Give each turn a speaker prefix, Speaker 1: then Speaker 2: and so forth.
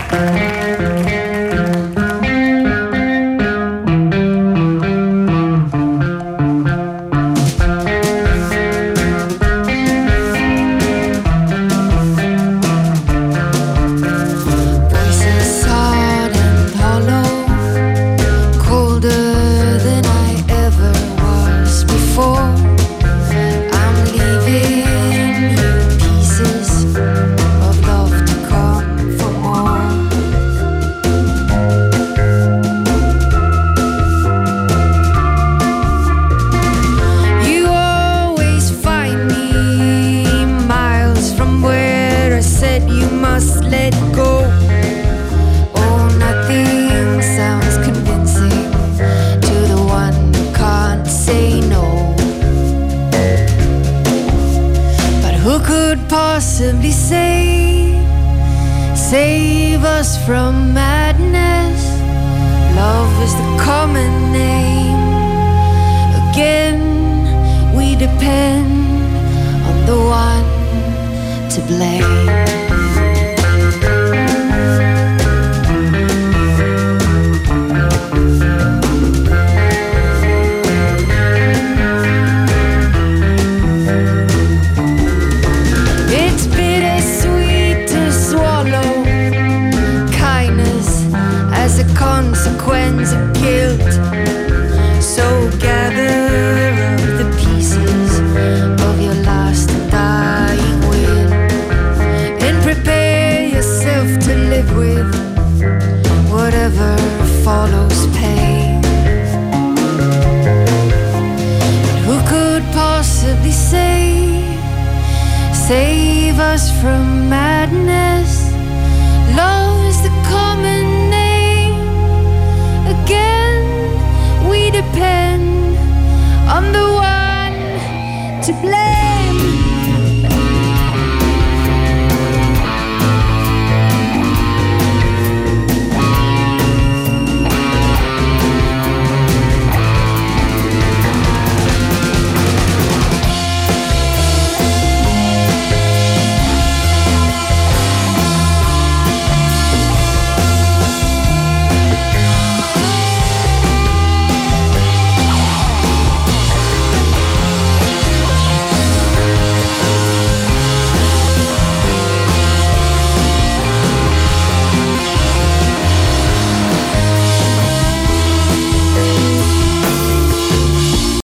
Speaker 1: Possibly save us from madness. Love is the common name. Again, we depend on the one to blame. Consequence of guilt. So gather up the pieces of your last and dying will, and prepare yourself to live with whatever follows pain. But who could possibly save us from madness?